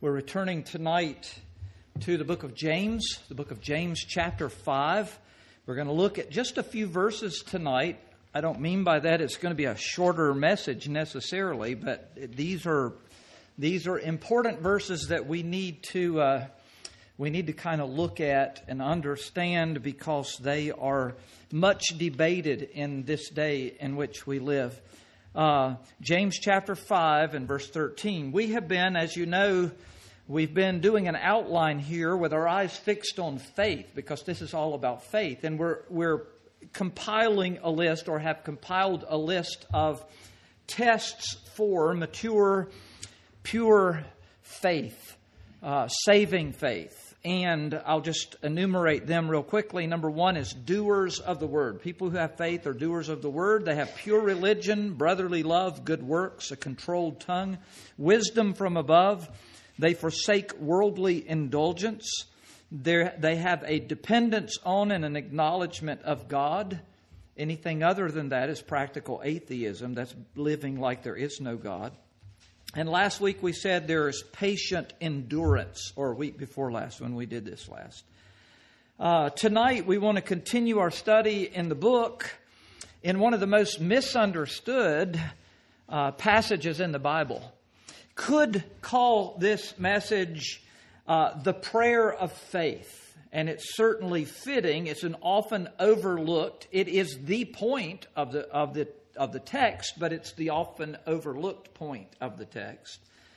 We're returning tonight to the book of James chapter 5. We're going to look at just a few verses tonight. I don't mean by that it's going to be a shorter message necessarily, but these are important verses that we need to kind of look at and understand because they are much debated in this day in which we live. James chapter 5 and verse 13. We have been, as you know, we've been doing an outline here with our eyes fixed on faith because this is all about faith. And we're compiling a list or have compiled a list of tests for mature, pure faith, saving faith. And I'll just enumerate them real quickly. Number one is doers of the word. People who have faith are doers of the word. They have pure religion, brotherly love, good works, a controlled tongue, wisdom from above. They forsake worldly indulgence. They have a dependence on and an acknowledgement of God. Anything other than that is practical atheism. That's living like there is no God. And last week we said there is patient endurance, or a week before last when we did this last. Tonight we want to continue our study in the book in one of the most misunderstood passages in the Bible. Could call this message the prayer of faith, and it's certainly fitting. It's an often overlooked. It is the point of the text, but it's the often overlooked point of the text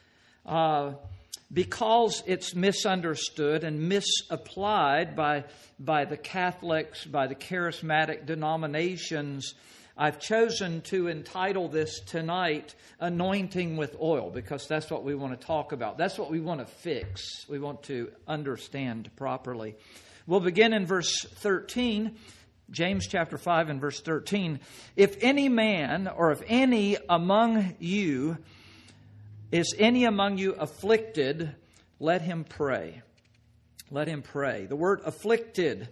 because it's misunderstood and misapplied by the Catholics, by the charismatic denominations. I've chosen to entitle this tonight, Anointing with Oil, because that's what we want to talk about. That's what we want to fix. We want to understand properly. We'll begin in verse 13, James chapter 5 and verse 13. If any man or if any among you, is any among you afflicted, let him pray. Let him pray. The word afflicted,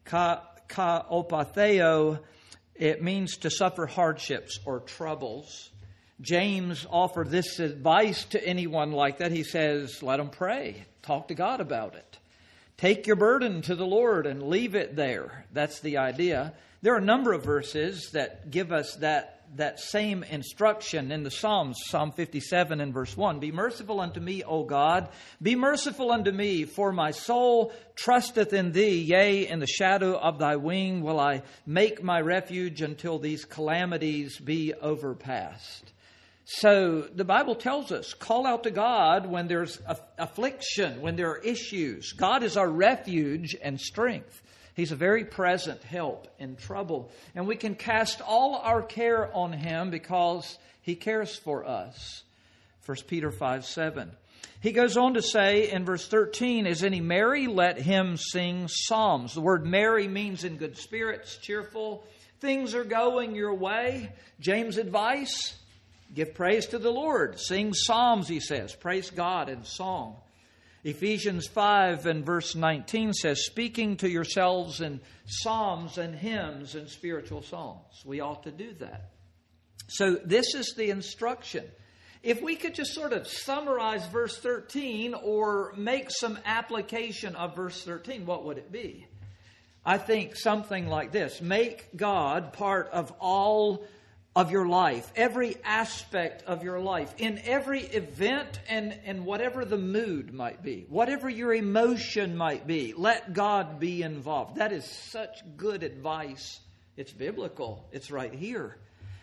opatheo, it means to suffer hardships or troubles. James offered this advice to anyone like that. He says, let them pray. Talk to God about it. Take your burden to the Lord and leave it there. That's the idea. There are a number of verses that give us that same instruction in the Psalms. Psalm 57 and verse 1. Be merciful unto me, O God. Be merciful unto me, for my soul trusteth in thee. Yea, in the shadow of thy wing will I make my refuge until these calamities be overpassed. So the Bible tells us, call out to God when there's affliction, when there are issues. God is our refuge and strength. He's a very present help in trouble. And we can cast all our care on Him because He cares for us. 1 Peter 5:7. He goes on to say in verse 13, is any merry? Let him sing psalms. The word merry means in good spirits, cheerful. Things are going your way. James' advice, give praise to the Lord. Sing psalms, he says. Praise God in song. Ephesians 5 and verse 19 says, speaking to yourselves in psalms and hymns and spiritual songs. We ought to do that. So this is the instruction. If we could just sort of summarize verse 13 or make some application of verse 13, what would it be? I think something like this. Make God part of all of your life, every aspect of your life, in every event and whatever the mood might be, whatever your emotion might be, let God be involved. That is such good advice. It's biblical. It's right here.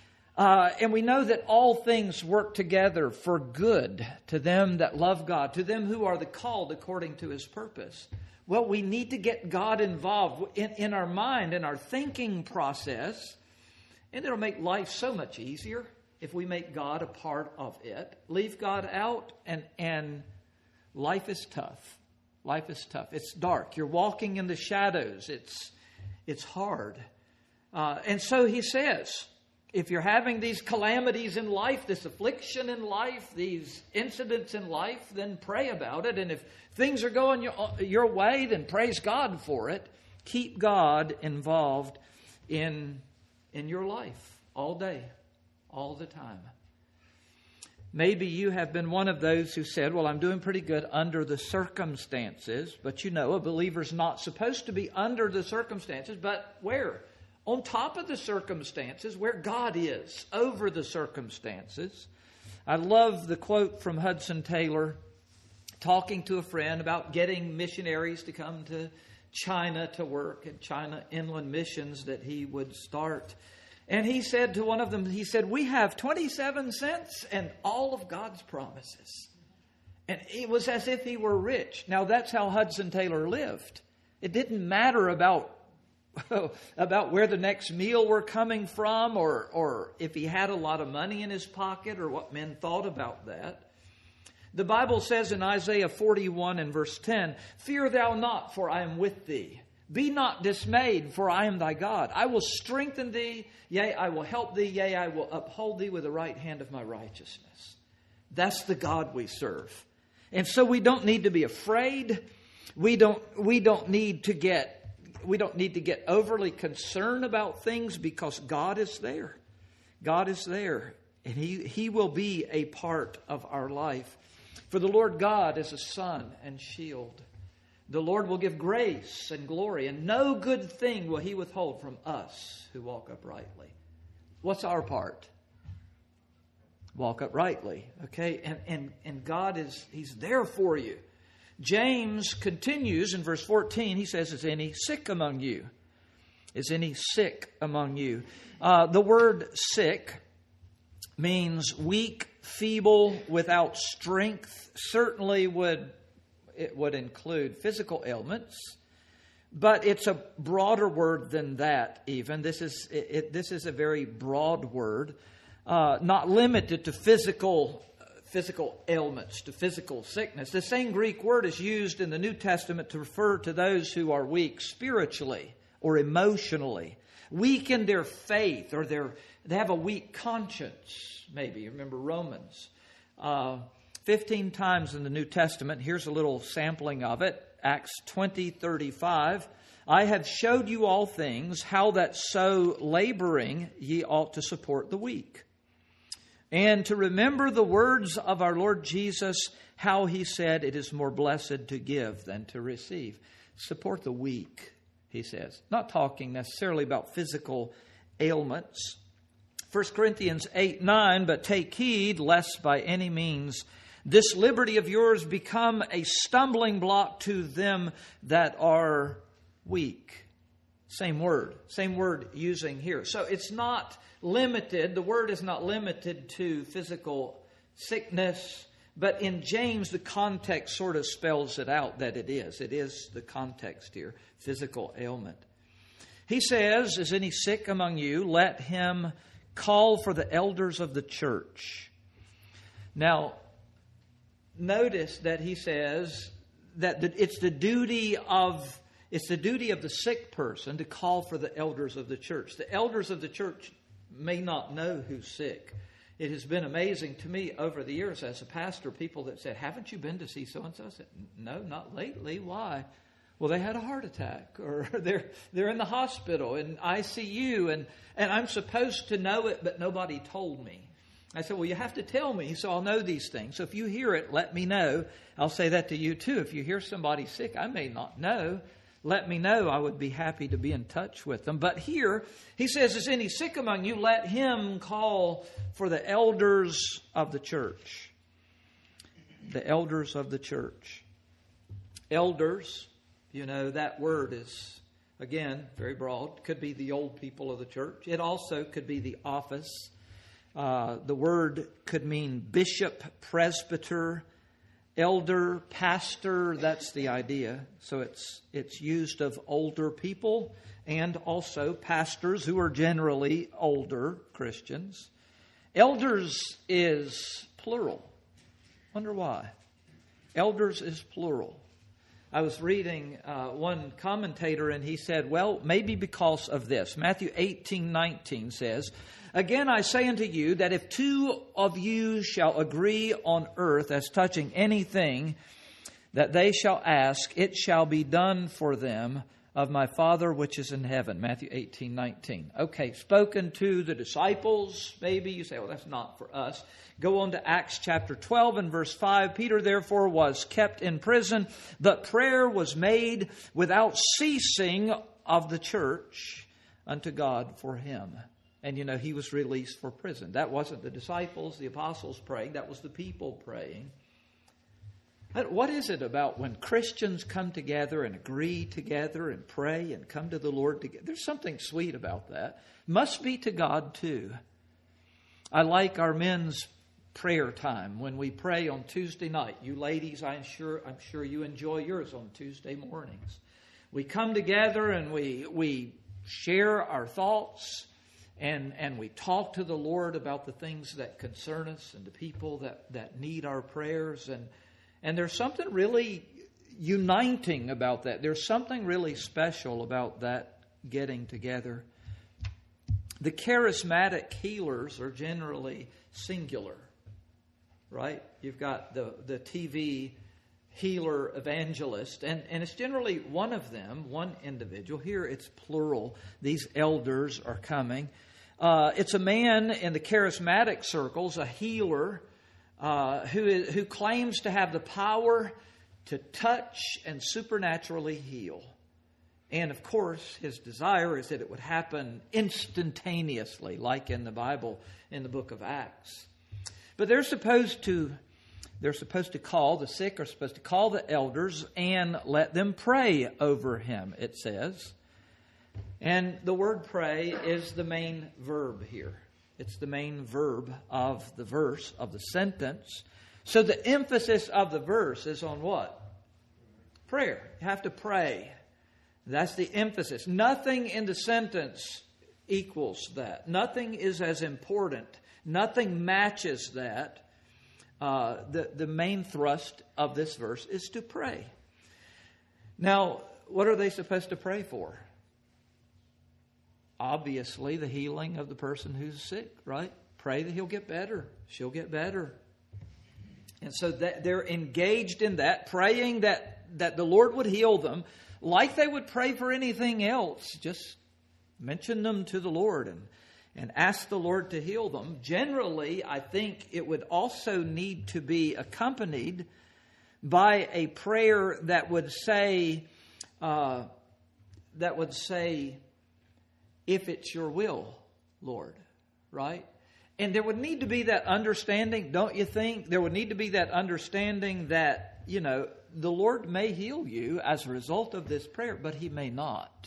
And we know that all things work together for good to them that love God, to them who are the called according to His purpose. Well, we need to get God involved in our mind, in our thinking process. And it'll make life so much easier if we make God a part of it. Leave God out and life is tough. Life is tough. It's dark. You're walking in the shadows. It's hard. And so he says, if you're having these calamities in life, this affliction in life, these incidents in life, then pray about it. And if things are going your way, then praise God for it. Keep God involved in your life all day, all the time. Maybe you have been one of those who said, well, I'm doing pretty good under the circumstances. But you know, a believer's not supposed to be under the circumstances, but where? On top of the circumstances, where God is, over the circumstances. I love the quote from Hudson Taylor, talking to a friend about getting missionaries to come to China to work at China Inland Missions that he would start. And he said to one of them, he said, we have 27 cents and all of God's promises. And it was as if he were rich. Now, that's how Hudson Taylor lived. It didn't matter about where the next meal were coming from, or if he had a lot of money in his pocket, or what men thought about that. The Bible says in Isaiah 41 and verse 10, fear thou not, for I am with thee. Be not dismayed, for I am thy God. I will strengthen thee, yea, I will help thee, yea, I will uphold thee with the right hand of my righteousness. That's the God we serve. And so we don't need to be afraid. We don't need to get overly concerned about things, because God is there. God is there, and He will be a part of our life. For the Lord God is a sun and shield. The Lord will give grace and glory, and no good thing will He withhold from us who walk uprightly. What's our part? Walk uprightly. Okay? And God He's there for you. James continues in verse 14. He says, is any sick among you? Is any sick among you? The word sick means weak, feeble, without strength. Certainly it would include physical ailments, but it's a broader word than that even. This is a very broad word, not limited to physical ailments, to physical sickness. The same Greek word is used in the New Testament to refer to those who are weak spiritually or emotionally, weak in their faith, or they have a weak conscience, maybe. You remember Romans. 15 times in the New Testament, here's a little sampling of it. Acts 20:35. I have showed you all things, how that so laboring ye ought to support the weak. And to remember the words of our Lord Jesus, how He said, it is more blessed to give than to receive. Support the weak, He says. Not talking necessarily about physical ailments. 1 Corinthians 8:9, but take heed lest by any means this liberty of yours become a stumbling block to them that are weak. Same word using here. So it's not limited, the word is not limited to physical sickness, but in James the context sort of spells it out that it is. It is the context here, physical ailment. He says, is any sick among you? Let him call for the elders of the church. Now, notice that he says that it's the duty of the sick person to call for the elders of the church. The elders of the church may not know who's sick. It has been amazing to me over the years as a pastor, people that said, haven't you been to see so-and-so? I said, no, not lately. Why? Well, they had a heart attack, or they're in the hospital, in ICU, and I'm supposed to know it, but nobody told me. I said, well, you have to tell me so I'll know these things. So if you hear it, let me know. I'll say that to you too. If you hear somebody sick, I may not know. Let me know. I would be happy to be in touch with them. But here, he says, is any sick among you? Let him call for the elders of the church. The elders of the church. Elders, you know, that word is, again, very broad. Could be the old people of the church. It also could be the office. The word could mean bishop, presbyter, elder, pastor. That's the idea. So it's used of older people and also pastors who are generally older Christians. Elders is plural. Wonder why? Elders is plural. I was reading one commentator, and he said, well, maybe because of this. Matthew 18:19 says, again I say unto you, that if two of you shall agree on earth as touching anything that they shall ask, it shall be done for them of my Father which is in heaven. Matthew 18:19. Okay, spoken to the disciples. Maybe you say, well, that's not for us. Go on to Acts chapter 12 and verse 5. Peter therefore was kept in prison, but prayer was made without ceasing of the church unto God for him. And he was released for prison. That wasn't the disciples, the apostles praying. That was the people praying. What is it about when Christians come together and agree together and pray and come to the Lord together? There's something sweet about that. Must be to God too. I like our men's prayer time when we pray on Tuesday night. You ladies, I'm sure you enjoy yours on Tuesday mornings. We come together and we share our thoughts and we talk to the Lord about the things that concern us and the people that need our prayers. And there's something really uniting about that. There's something really special about that getting together. The charismatic healers are generally singular, right? You've got the TV healer evangelist, and it's generally one of them, one individual. Here it's plural. These elders are coming. It's a man in the charismatic circles, a healer, who claims to have the power to touch and supernaturally heal. And of course, his desire is that it would happen instantaneously, like in the Bible, in the book of Acts. But they're supposed to call, the sick are supposed to call the elders and let them pray over him, it says. And the word pray is the main verb here. It's the main verb of the verse, of the sentence. So the emphasis of the verse is on what? Prayer. You have to pray. That's the emphasis. Nothing in the sentence equals that. Nothing is as important. Nothing matches that. The main thrust of this verse is to pray. Now, what are they supposed to pray for? Obviously, the healing of the person who's sick, right? Pray that he'll get better. She'll get better. And so they're engaged in that, praying that the Lord would heal them like they would pray for anything else. Just mention them to the Lord and ask the Lord to heal them. Generally, I think it would also need to be accompanied by a prayer that would say, if it's your will, Lord, right? And there would need to be that understanding, don't you think? There would need to be that understanding that, the Lord may heal you as a result of this prayer, but He may not.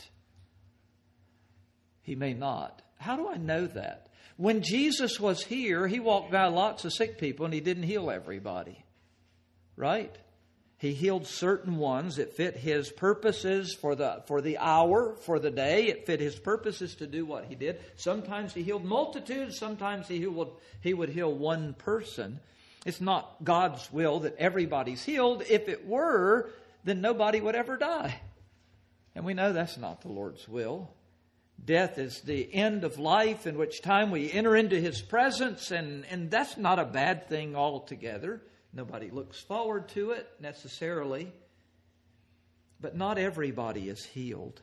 He may not. How do I know that? When Jesus was here, He walked by lots of sick people and He didn't heal everybody, right? He healed certain ones. It fit His purposes for the hour, for the day. It fit His purposes to do what He did. Sometimes He healed multitudes. Sometimes He would heal one person. It's not God's will that everybody's healed. If it were, then nobody would ever die. And we know that's not the Lord's will. Death is the end of life, in which time we enter into His presence, and that's not a bad thing altogether. Nobody looks forward to it necessarily. But not everybody is healed.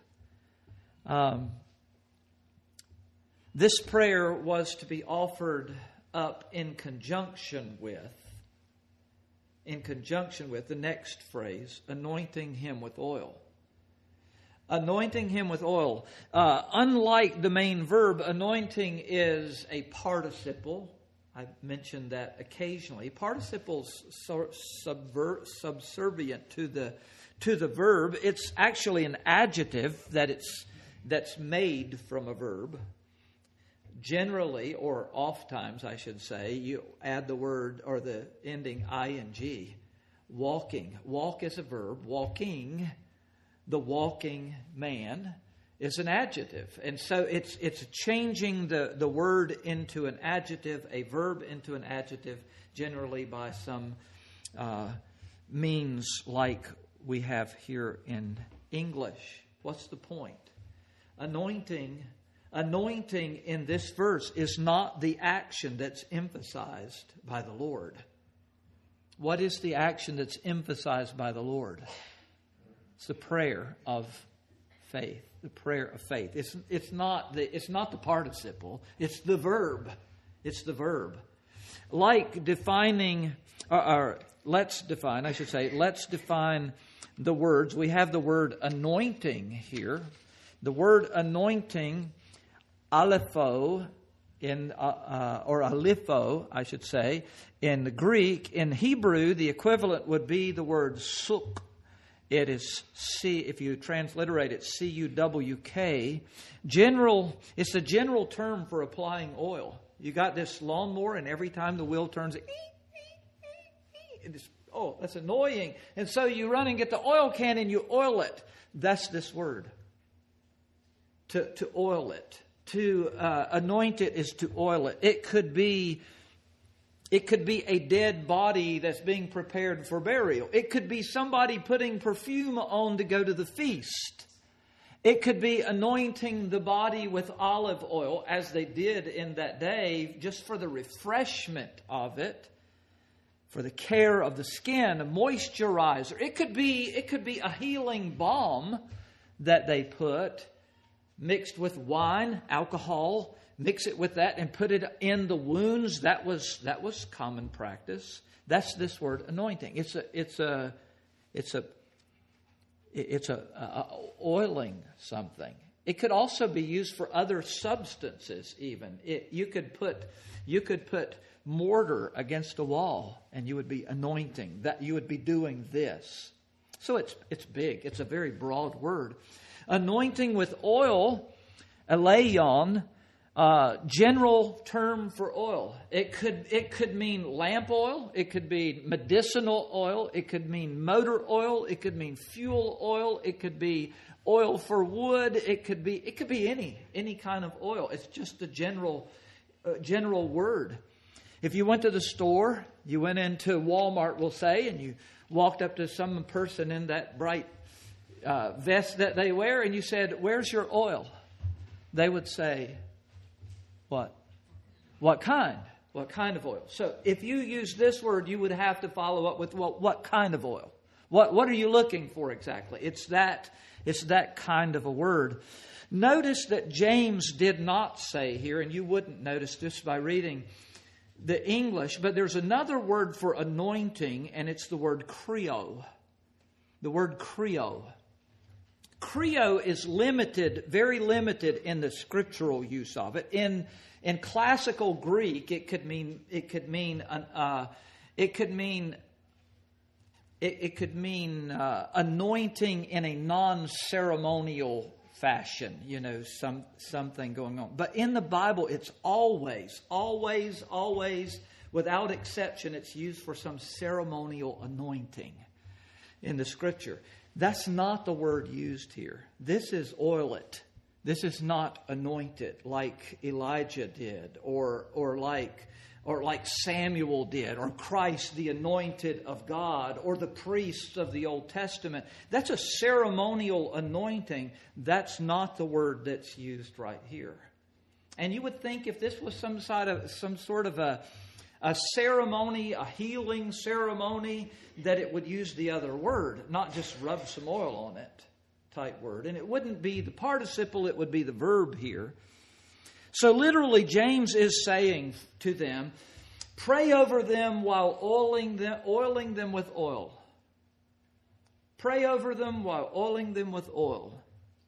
This prayer was to be offered up in conjunction with the next phrase, anointing him with oil. Anointing him with oil. Unlike the main verb, anointing is a participle. I've mentioned that occasionally. Participles subservient to the verb. It's actually an adjective that's made from a verb. Generally, or oftentimes I should say, you add the word or the ending ing. Walking. Walk is a verb. Walking, the walking man, is an adjective. And so it's changing the word into an adjective, a verb into an adjective, generally by some means like we have here in English. What's the point? Anointing in this verse is not the action that's emphasized by the Lord. What is the action that's emphasized by the Lord? It's the prayer of faith, the prayer of faith. It's not the participle. It's the verb. It's the verb. Like defining, let's define the words. We have the word anointing here. The word anointing, alepho, or alipho, I should say, in the Greek. In Hebrew, the equivalent would be the word suk. It is if you transliterate it, C-U-W-K. It's a general term for applying oil. You got this lawnmower, and every time the wheel turns, that's annoying. And so you run and get the oil can and you oil it. That's this word. To oil it. To anoint it is to oil it. It could be a dead body that's being prepared for burial. It could be somebody putting perfume on to go to the feast. It could be anointing the body with olive oil, as they did in that day, just for the refreshment of it, for the care of the skin, a moisturizer. It could be a healing balm that they put, mixed with wine, alcohol, mix it with that and put it in the wounds. That was common practice. That's this word anointing. It's oiling something. It could also be used for other substances. Even you could put mortar against a wall, and you would be anointing. That you would be doing this. So it's big. It's a very broad word. Anointing with oil, eleion, general term for oil. It could mean lamp oil. It could be medicinal oil. It could mean motor oil. It could mean fuel oil. It could be oil for wood. It could be any kind of oil. It's just a general word. If you went to the store, you went into Walmart, we'll say, and you walked up to some person in that bright vest that they wear, and you said, "Where's your oil?" They would say, "What? What kind? What kind of oil?" So if you use this word, you would have to follow up with, "Well, what kind of oil? What are you looking for exactly?" It's that kind of a word. Notice that James did not say here, and you wouldn't notice this by reading the English, but there's another word for anointing, and it's the word kreo. The word kreo. Kreo is limited, very limited in the scriptural use of it. In classical Greek, it could mean anointing in a non-ceremonial fashion, something going on. But in the Bible, it's always, without exception, it's used for some ceremonial anointing in the Scripture. That's not the word used here. This is oil it. This is not anoint it like Elijah did, or like Samuel did, or Christ, the anointed of God, or the priests of the Old Testament. That's a ceremonial anointing. That's not the word that's used right here. And you would think if this was some sort of a ceremony, a healing ceremony, that it would use the other word, not just rub some oil on it type word. And it wouldn't be the participle, it would be the verb here. So literally, James is saying to them, pray over them while oiling them with oil. Pray over them while oiling them with oil.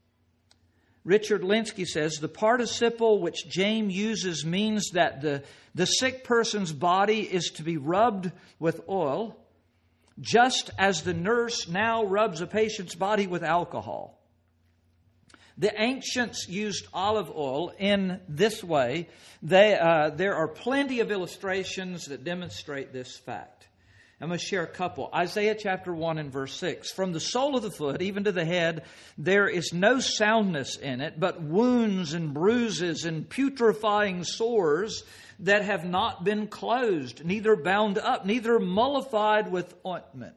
Richard Linsky says, the participle which James uses means that the sick person's body is to be rubbed with oil, just as the nurse now rubs a patient's body with alcohol. The ancients used olive oil in this way. There are plenty of illustrations that demonstrate this fact. I'm going to share a couple. Isaiah chapter 1 and verse 6. From the sole of the foot even to the head, there is no soundness in it, but wounds and bruises and putrefying sores that have not been closed, neither bound up, neither mollified with ointment.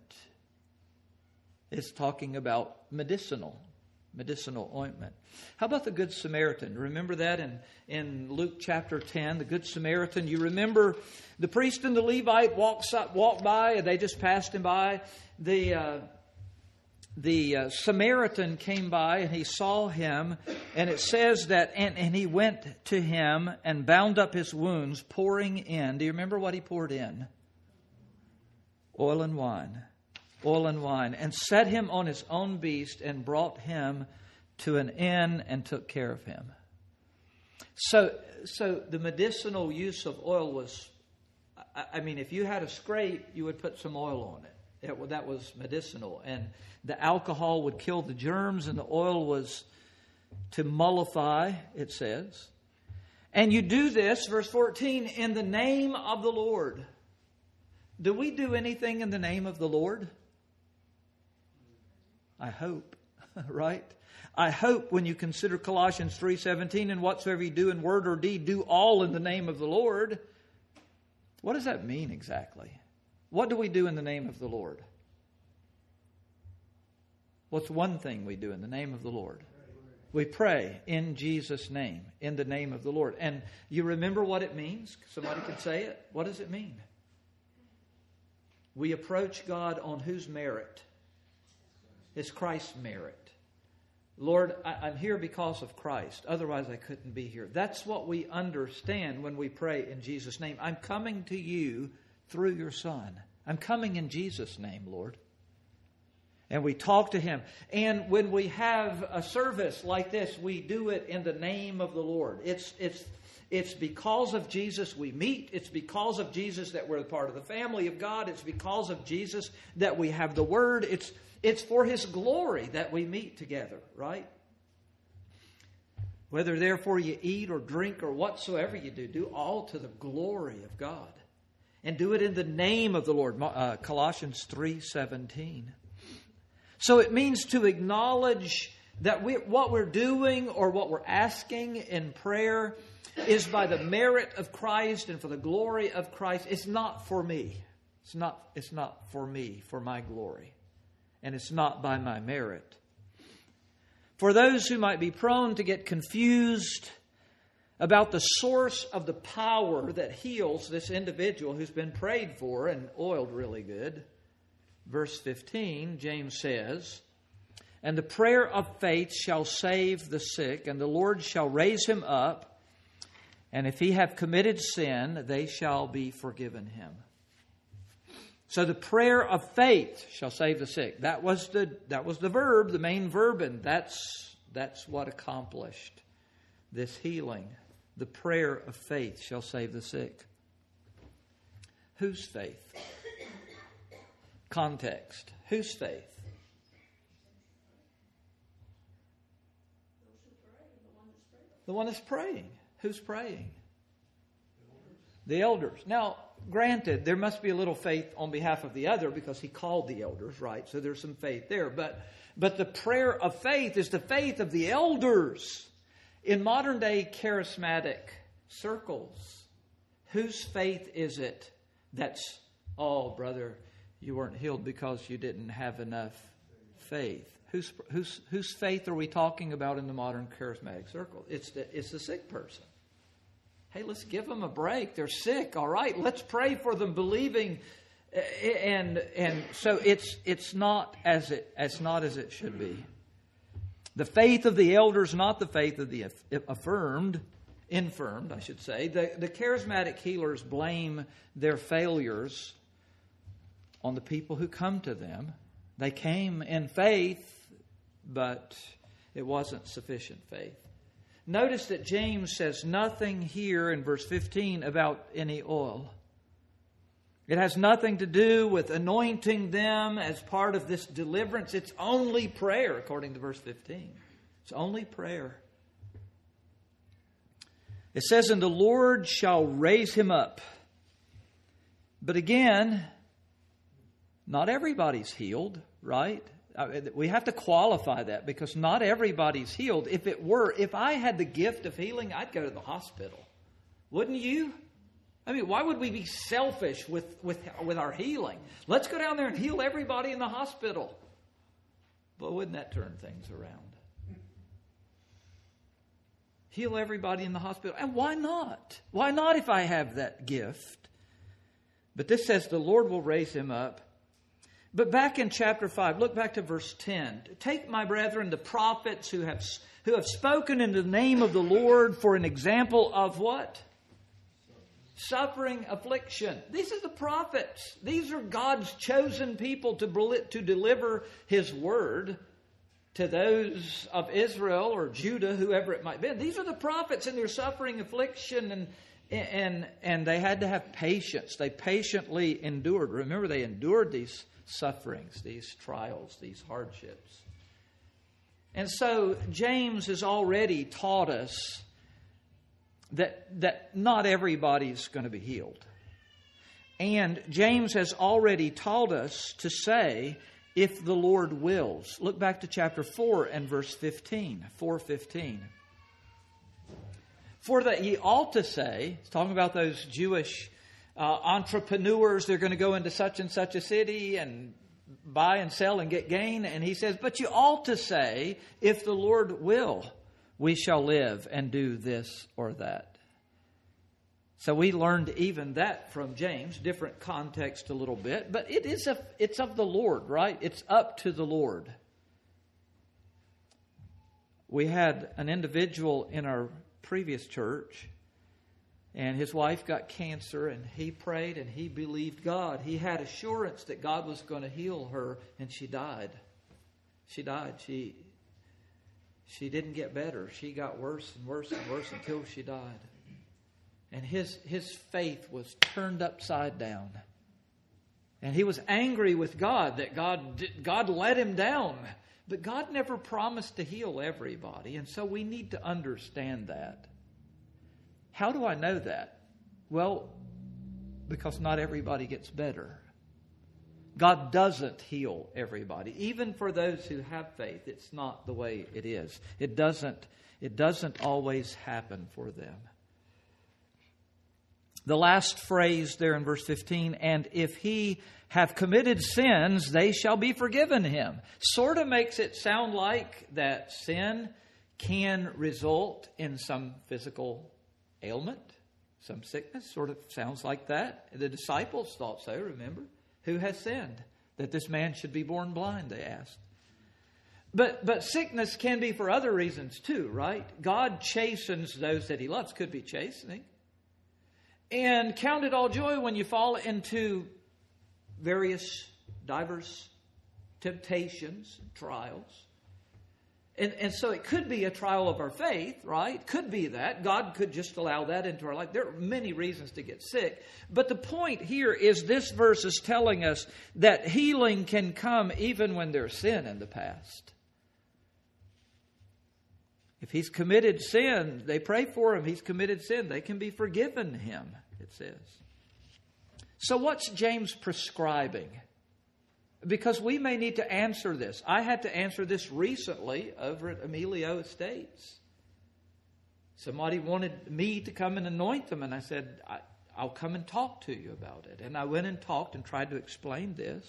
It's talking about medicinal ointment. How about the Good Samaritan? Remember that in Luke chapter 10, the Good Samaritan. You remember the priest and the Levite walked by, and they just passed him by. The the Samaritan came by and he saw him, and it says that, and he went to him and bound up his wounds, pouring in. Do you remember what he poured in? Oil and wine. Oil and wine. And set him on his own beast and brought him to an inn and took care of him. So the medicinal use of oil was, I mean, if you had a scrape, you would put some oil on it. That was medicinal. And the alcohol would kill the germs, and the oil was to mollify, it says. And you do this, verse 14, in the name of the Lord. Do we do anything in the name of the Lord? I hope, right? I hope when you consider Colossians 3:17, and whatsoever you do in word or deed, do all in the name of the Lord. What does that mean exactly? What do we do in the name of the Lord? What's one thing we do in the name of the Lord? We pray in Jesus' name, in the name of the Lord. And you remember what it means? Somebody can say it. What does it mean? We approach God on whose merit? It's Christ's merit. Lord, I'm here because of Christ. Otherwise, I couldn't be here. That's what we understand when we pray in Jesus' name. I'm coming to you through your Son. I'm coming in Jesus' name, Lord. And we talk to Him. And when we have a service like this, we do it in the name of the Lord. It's because of Jesus we meet. It's because of Jesus that we're a part of the family of God. It's because of Jesus that we have the Word. It's for His glory that we meet together, right? Whether therefore you eat or drink or whatsoever you do all to the glory of God. And do it in the name of the Lord. Colossians 3:17. So it means to acknowledge that what we're doing or what we're asking in prayer is by the merit of Christ and for the glory of Christ. It's not for me. It's not for me, for my glory. And it's not by my merit. For those who might be prone to get confused about the source of the power that heals this individual who's been prayed for and oiled really good, verse 15, James says, and the prayer of faith shall save the sick, and the Lord shall raise him up, and if he have committed sin, they shall be forgiven him. So the prayer of faith shall save the sick. That was the verb, the main verb, and that's what accomplished this healing. The prayer of faith shall save the sick. Whose faith? Context. Whose faith? The one that's praying. Who's praying? The elders. Now, granted, there must be a little faith on behalf of the other because he called the elders, right? So there's some faith there. But the prayer of faith is the faith of the elders. In modern day charismatic circles, whose faith is it that's, oh, brother, you weren't healed because you didn't have enough faith? Whose faith are we talking about in the modern charismatic circle? It's the sick person. Hey, let's give them a break. They're sick. All right, let's pray for them, believing, and so it's not as it should be. The faith of the elders, not the faith of the infirmed, I should say. The charismatic healers blame their failures on the people who come to them. They came in faith, but it wasn't sufficient faith. Notice that James says nothing here in verse 15 about any oil. It has nothing to do with anointing them as part of this deliverance. It's only prayer, according to verse 15. It's only prayer. It says, and the Lord shall raise him up. But again, not everybody's healed, right? We have to qualify that because not everybody's healed. If I had the gift of healing, I'd go to the hospital. Wouldn't you? I mean, why would we be selfish with our healing? Let's go down there and heal everybody in the hospital. But wouldn't that turn things around? Heal everybody in the hospital. And why not? Why not if I have that gift? But this says the Lord will raise him up. But back in chapter 5, look back to verse 10. Take, my brethren, the prophets who have spoken in the name of the Lord for an example of what? Suffering, affliction. These are the prophets. These are God's chosen people to deliver His word to those of Israel or Judah, whoever it might be. These are the prophets in their suffering, affliction, and they had to have patience. They patiently endured. Remember, they endured these sufferings, these trials, these hardships. And so James has already taught us that not everybody's going to be healed. And James has already taught us to say, if the Lord wills. Look back to chapter 4 and verse 15, 4:15. For that ye ought to say, it's talking about those Jewish entrepreneurs, they're going to go into such and such a city and buy and sell and get gain. And he says, but you ought to say, if the Lord will, we shall live and do this or that. So we learned even that from James, different context a little bit, but it's of the Lord, right? It's up to the Lord. We had an individual in our previous church, and his wife got cancer, and he prayed and he believed God. He had assurance that God was going to heal her, and she died. She died. She didn't get better. She got worse and worse and worse until she died. And his faith was turned upside down. And he was angry with God that God let him down. But God never promised to heal everybody. And so we need to understand that. How do I know that? Well, because not everybody gets better. God doesn't heal everybody. Even for those who have faith, it's not the way it is. It doesn't always happen for them. The last phrase there in verse 15, and if he have committed sins, they shall be forgiven him. Sort of makes it sound like that sin can result in some physical ailment, some sickness. Sort of sounds like that. The disciples thought so, remember? Who has sinned? That this man should be born blind, they asked. But sickness can be for other reasons too, right? God chastens those that He loves. Could be chastening. And count it all joy when you fall into diverse temptations, trials. And so it could be a trial of our faith, right? Could be that. God could just allow that into our life. There are many reasons to get sick. But the point here is this verse is telling us that healing can come even when there's sin in the past. If he's committed sin, they pray for him. He's committed sin. They can be forgiven him, it says. So what's James prescribing? Because we may need to answer this. I had to answer this recently over at Emilio Estates. Somebody wanted me to come and anoint them, and I said, I'll come and talk to you about it. And I went and talked and tried to explain this.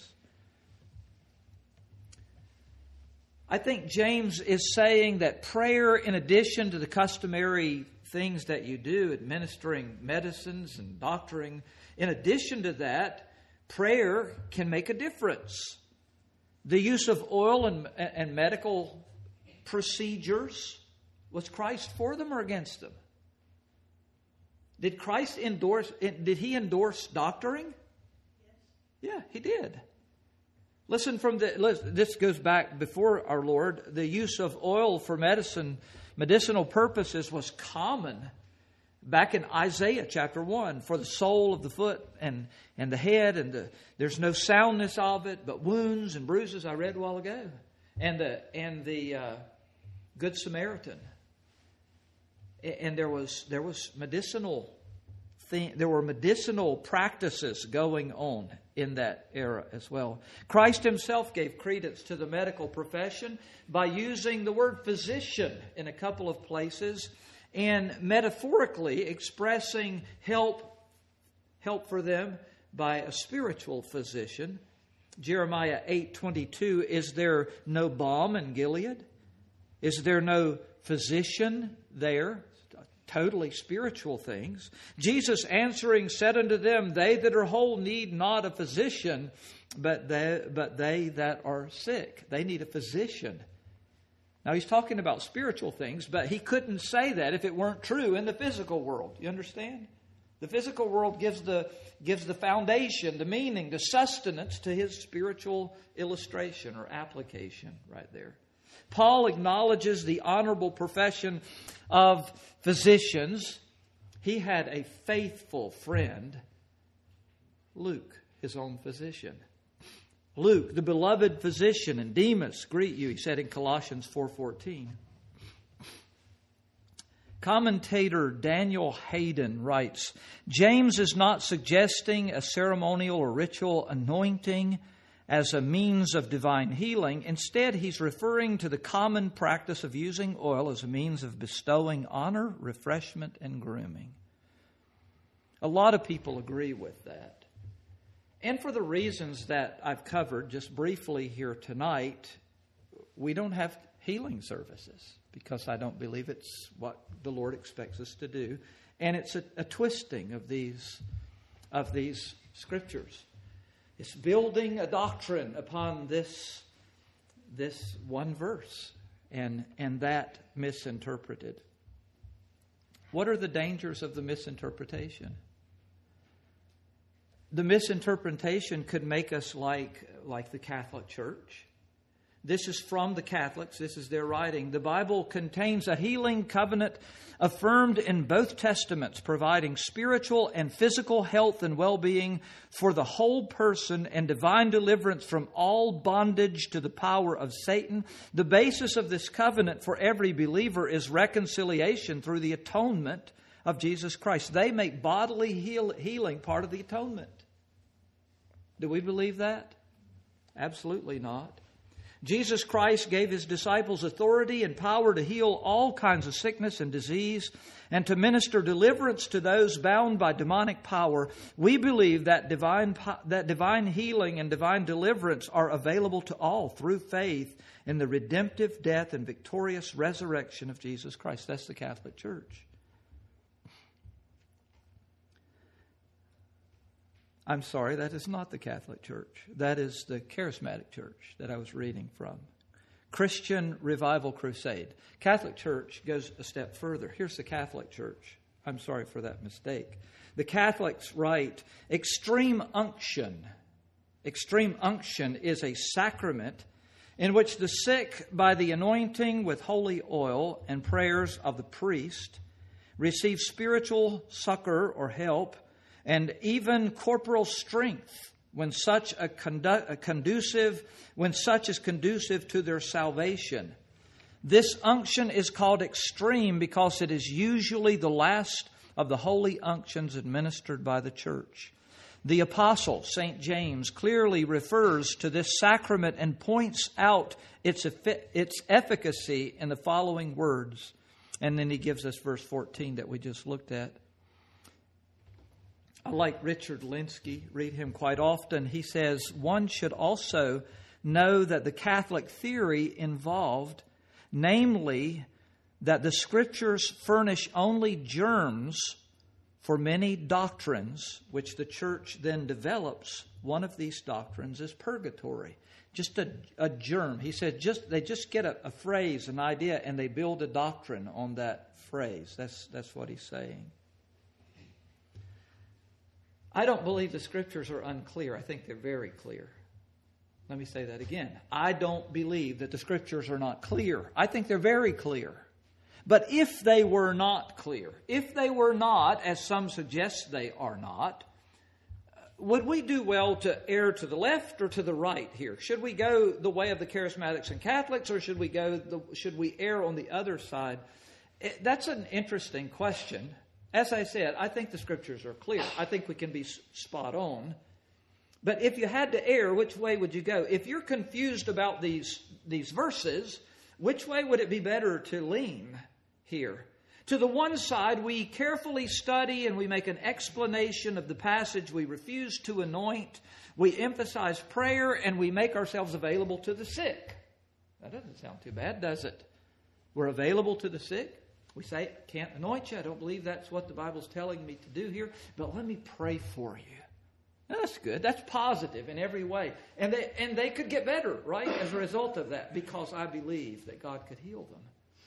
I think James is saying that prayer, in addition to the customary things that you do, administering medicines and doctoring, in addition to that, prayer can make a difference. The use of oil and medical procedures, was Christ for them or against them? Did he endorse doctoring? Yes. Yeah, He did. Listen this goes back before our Lord. The use of oil for medicinal purposes was common back in Isaiah chapter 1. For the sole of the foot and the head, and there's no soundness of it, but wounds and bruises, I read a while ago. And the Good Samaritan. And there was medicinal there were medicinal practices going on in that era as well. Christ Himself gave credence to the medical profession by using the word physician in a couple of places and metaphorically expressing help for them by a spiritual physician. Jeremiah 8:22, is there no balm in Gilead? Is there no physician there? Totally spiritual things. Jesus answering said unto them, they that are whole need not a physician, but they that are sick. They need a physician. Now, he's talking about spiritual things, but he couldn't say that if it weren't true in the physical world. You understand? The physical world gives the foundation, the meaning, the sustenance to his spiritual illustration or application right there. Paul acknowledges the honorable profession of physicians. He had a faithful friend, Luke, his own physician. Luke, the beloved physician, and Demas greet you, he said in Colossians 4:14. Commentator Daniel Hayden writes, James is not suggesting a ceremonial or ritual anointing as a means of divine healing. Instead, he's referring to the common practice of using oil as a means of bestowing honor, refreshment, and grooming. A lot of people agree with that. And for the reasons that I've covered just briefly here tonight, we don't have healing services because I don't believe it's what the Lord expects us to do. And it's a twisting of these scriptures. It's building a doctrine upon this one verse and that misinterpreted. What are the dangers of the misinterpretation? The misinterpretation could make us like the Catholic Church. This is from the Catholics. This is their writing. The Bible contains a healing covenant affirmed in both Testaments, providing spiritual and physical health and well-being for the whole person and divine deliverance from all bondage to the power of Satan. The basis of this covenant for every believer is reconciliation through the atonement of Jesus Christ. They make bodily healing part of the atonement. Do we believe that? Absolutely not. Jesus Christ gave his disciples authority and power to heal all kinds of sickness and disease and to minister deliverance to those bound by demonic power. We believe that divine healing and divine deliverance are available to all through faith in the redemptive death and victorious resurrection of Jesus Christ. That's the Catholic Church. I'm sorry, that is not the Catholic Church. That is the Charismatic Church that I was reading from. Christian Revival Crusade. Catholic Church goes a step further. Here's the Catholic Church. I'm sorry for that mistake. The Catholics write, extreme unction. Extreme unction is a sacrament in which the sick, by the anointing with holy oil and prayers of the priest, receive spiritual succor or help, and even corporal strength when such is conducive to their salvation. This unction is called extreme because it is usually the last of the holy unctions administered by the church. The apostle, St. James, clearly refers to this sacrament and points out its efficacy in the following words. And then he gives us verse 14 that we just looked at. I like Richard Linsky, read him quite often. He says, one should also know that the Catholic theory involved, namely, that the Scriptures furnish only germs for many doctrines, which the Church then develops. One of these doctrines is purgatory. Just a germ. He said they just get a phrase, an idea, and they build a doctrine on that phrase. That's what he's saying. I don't believe the Scriptures are unclear. I think they're very clear. Let me say that again. I don't believe that the Scriptures are not clear. I think they're very clear. But if they were not clear, if they were not, as some suggest they are not, would we do well to err to the left or to the right here? Should we go the way of the Charismatics and Catholics, or should we err on the other side? That's an interesting question. As I said, I think the Scriptures are clear. I think we can be spot on. But if you had to err, which way would you go? If you're confused about these verses, which way would it be better to lean here? To the one side, we carefully study and we make an explanation of the passage. We refuse to anoint. We emphasize prayer and we make ourselves available to the sick. That doesn't sound too bad, does it? We're available to the sick. We say, can't anoint you. I don't believe that's what the Bible's telling me to do here. But let me pray for you. Now, that's good. That's positive in every way. And they could get better, right, as a result of that, because I believe that God could heal them.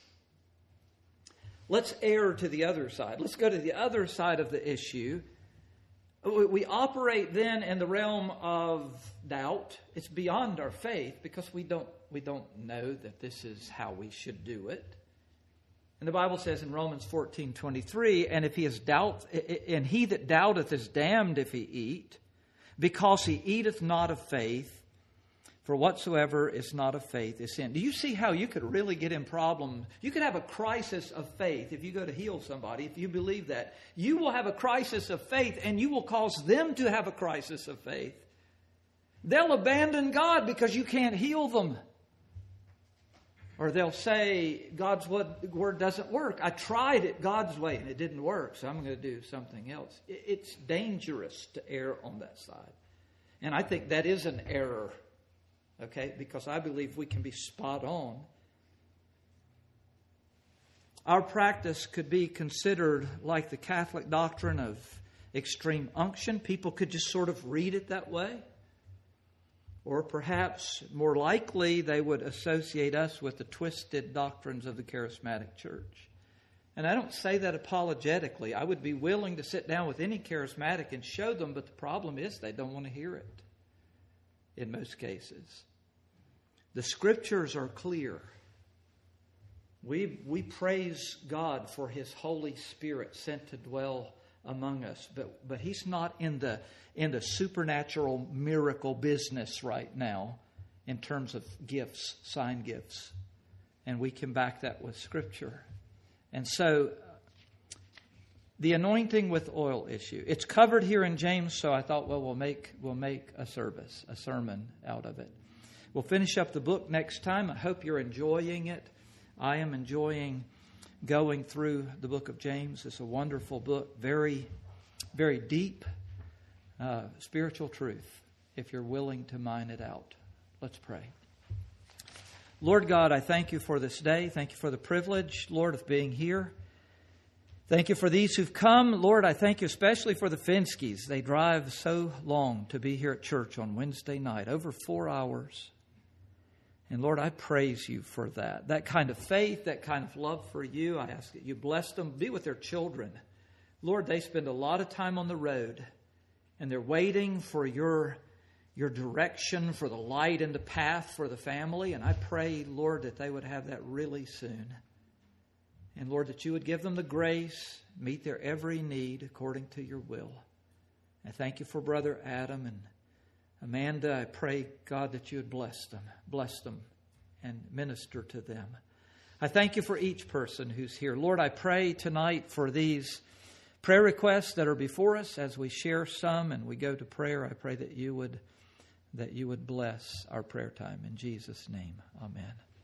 Let's err to the other side. Let's go to the other side of the issue. We operate then in the realm of doubt. It's beyond our faith because we don't know that this is how we should do it. And the Bible says in Romans 14:23, and he that doubteth is damned if he eat, because he eateth not of faith. For whatsoever is not of faith is sin. Do you see how you could really get in problems? You could have a crisis of faith if you go to heal somebody. If you believe that, you will have a crisis of faith and you will cause them to have a crisis of faith. They'll abandon God because you can't heal them. Or they'll say, God's word doesn't work. I tried it God's way and it didn't work, so I'm going to do something else. It's dangerous to err on that side. And I think that is an error. Okay, because I believe we can be spot on. Our practice could be considered like the Catholic doctrine of extreme unction. People could just sort of read it that way. Or perhaps more likely they would associate us with the twisted doctrines of the charismatic church. And I don't say that apologetically. I would be willing to sit down with any charismatic and show them, but the problem is they don't want to hear it. In most cases. The Scriptures are clear. We praise God for His Holy Spirit sent to dwell among us. But He's not in the supernatural miracle business right now in terms of gifts, sign gifts. And we can back that with Scripture. And so the anointing with oil issue. It's covered here in James, so I thought, well, we'll make a sermon out of it. We'll finish up the book next time. I hope you're enjoying it. I am enjoying going through the book of James. It's a wonderful book, very, very deep spiritual truth, if you're willing to mine it out. Let's pray. Lord God, I thank you for this day. Thank you for the privilege, Lord, of being here. Thank you for these who've come. Lord, I thank you especially for the Finskys. They drive so long to be here at church on Wednesday night, over 4 hours. And Lord, I praise you for that. That kind of faith, that kind of love for you. I ask that you bless them. Be with their children. Lord, they spend a lot of time on the road. And they're waiting for your direction, for the light in the path for the family. And I pray, Lord, that they would have that really soon. And Lord, that you would give them the grace, meet their every need according to your will. I thank you for Brother Adam and Amanda. I pray, God, that you would bless them and minister to them. I thank you for each person who's here. Lord, I pray tonight for these prayer requests that are before us as we share some and we go to prayer. I pray that you would bless our prayer time. In Jesus' name, amen.